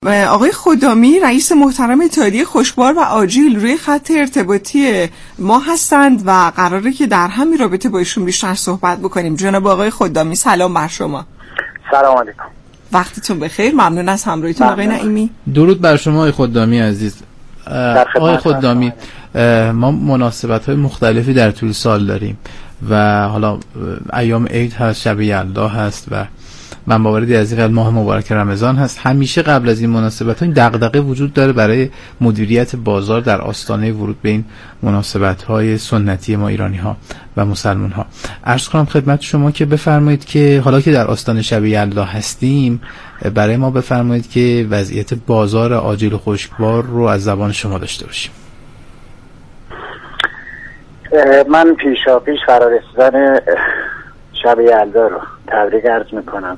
آقای خدامی رئیس محترم اتحادیه خشکبار و آجیل روی خط ارتباطی ما هستند و قراره که در همین رابطه با ایشون بیشتر صحبت بکنیم. جناب آقای خدامی سلام بر شما. سلام علیکم. وقتتون بخیر. ممنون از همراهیتون آقای نعیمی. درود بر شما آقای خدامی عزیز. آقای خدامی، ما مناسبت‌های مختلفی در طول سال داریم و حالا ایام عید هست، شب یلدا هست و من باوری از این ماه مبارک رمضان هست. همیشه قبل از این مناسبت‌ها این دغدغه وجود داره برای مدیریت بازار در آستانه ورود به این مناسبت‌های سنتی ما ایرانی‌ها و مسلمان‌ها. عرض کنم خدمت شما که بفرمایید که حالا که در آستانه شب یلدا هستیم، برای ما بفرمایید که وضعیت بازار آجیل و خشکبار رو از زبان شما داشته باشیم. من پیشاپیش قرار رسیدن شب یلدا رو تبریک عرض میکنم.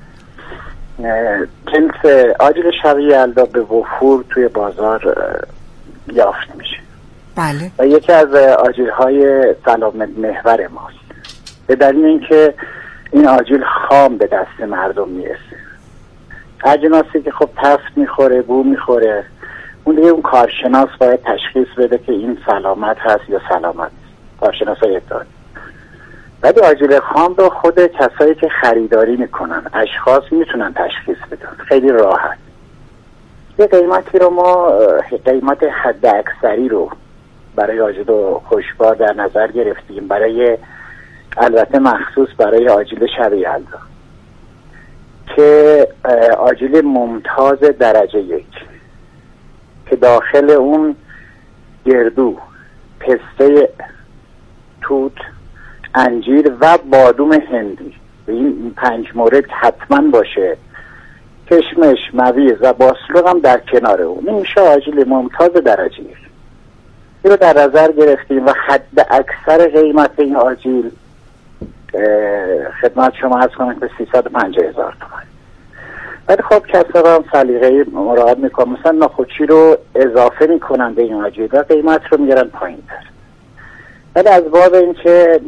جنس آجیل شب یلدا به وفور توی بازار یافت میشه. بله. و یکی از آجیل های سلامت محور ماست، به دلیل اینکه این آجیل خام به دست مردم میرسه. اجناسی که خب تفت میخوره، بو میخوره، اون دیگه اون کارشناس باید تشخیص بده که این سلامت هست یا سلامت نیست، کارشناس های اتحادیه. ولی آجیل خام رو خود کسایی که خریداری میکنن، اشخاص میتونن تشخیص بدن خیلی راحت. یه قیمتی رو ما قیمت حد اکثری رو برای آجیل و خشکبار در نظر گرفتیم، برای البته مخصوص برای آجیل شب یلدا که آجیل ممتاز درجه 1 که داخل اون گردو، پسته توت، انجیر و بادوم هندی، این 5 مورد حتما باشه، کشمش، مویز و باسلوق هم در کنار اون، این میشه آجیل ممتاز درجه 1. این رو در نظر گرفتیم و حد اکثر قیمت این آجیل خدمت شما هست کنم که 350,000 تومان. ولی خب کسا هم سلیقه‌ای مراعات میکنن، مثلا ناخوچی رو اضافه میکنن به این آجیل و قیمت رو میگرن پایین تر. ولی از باب این که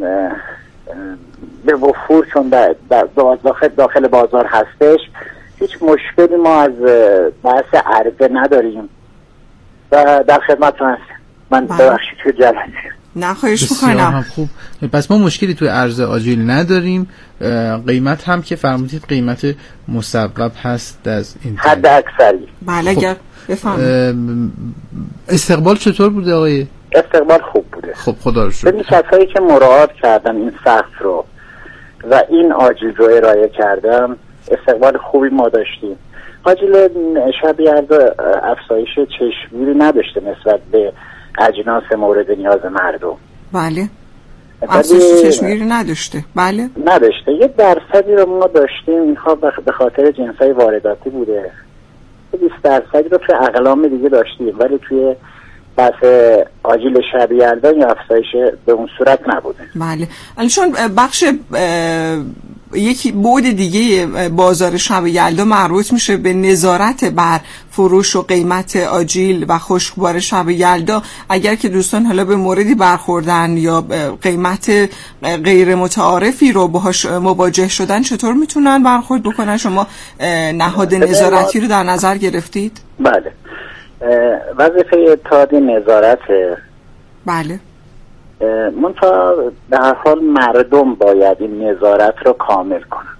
به وفور چون داخل بازار هستش، هیچ مشکلی ما از بحث عرضه نداریم و در خدمتتون هستیم. من ببخشید توی جلسه نه خواهش میکنم. خوب، پس ما مشکلی توی عرض آجیل نداریم. قیمت هم که فرمودید قیمت مصوب هست از این حد اکثری. بله. اگر بفهمید استقبال چطور بوده آقای؟ استقبال خوب بوده. خب خدا رو شکر. ببین کسایی که مراعات کردن این سقف رو و این آجیل رو ارائه کردن، استقبال خوبی ما داشتیم. آجیل شب یلدا افزایش چشمگیری نداشته نسبت به اجناس مورد نیاز مردم. بله. افزایش چشمگیری نداشته. بله. نداشته. یه درصدی رو ما داشتیم، اینها به خاطر جنسای وارداتی بوده. 20% رو توی اقلام دیگه داشتیم، ولی توی بحث آجیل شب یلدا این افزایش به اون صورت نبوده. بله. چون بخش یکی بعد دیگه بازار شب یلدا مربوط میشه به نظارت بر فروش و قیمت آجیل و خشکبار شب یلدا. اگر که دوستان حالا به موردی برخوردن یا قیمت غیر متعارفی رو باهاش مواجه شدن، چطور میتونن برخورد بکنن؟ شما نهاد نظارتی رو در نظر گرفتید؟ بله. وظیفه اتحادیه نظارته. بله. منتها به هر حال مردم باید این نظارت رو کامل کنن.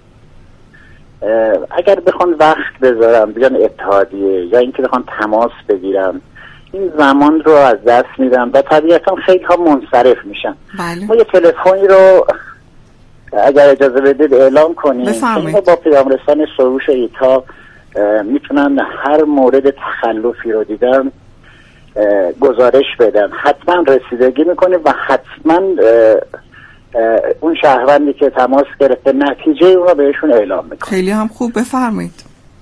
اگر بخوان وقت بذارن بیان اتحادیه یا اینکه بخوان تماس بگیرن، این زمان رو از دست میدن و طبیعتا خیلی ها منصرف میشن. بله. ما یه تلفنی رو اگر اجازه بدید اعلام کنیم، ما با پیامرسان سروش ایتا میتونن هر مورد تخلفی رو دیدن گزارش بدن، حتما رسیدگی میکنیم و حتما اون شهروندی که تماس گرفته نتیجه اون رو بهشون اعلام میکنیم. خیلی هم خوب، بفرمایید.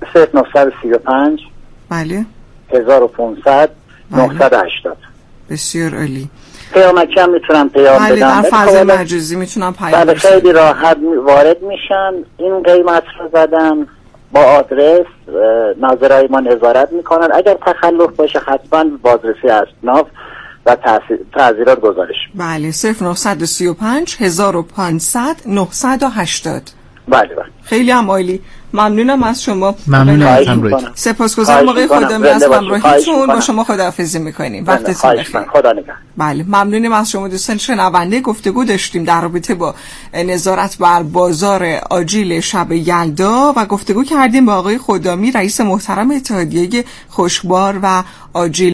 0935 بله 1500 980. بسیار عالی. پیامکی هم میتونن پیام بدن. بله، در فضای مجازی میتونن پیام بدن. خیلی راحت وارد میشن، این قیمت رو زدن، با آدرس ناظرای ما نظارت میکنن. اگر تخلف باشه حتما بازرسی اصناف و تعزیرات گزارش. بله. 0935 1500 980. بله بله. خیلی هم عالی. ممنونم از شما. ممنونم از همراهیتون. سپاسگزارم آقای خدامی از همراهیتون. با شما خداحافظی می‌کنیم. وقتتون بخیر. خدا نگهدار. بله ممنونیم از شما دوستان شنونده. گفتگو داشتیم در رابطه با نظارت بر بازار آجیل شب یلدا و گفتگو کردیم با آقای خدامی رئیس محترم اتحادیه خشکبار و آجیل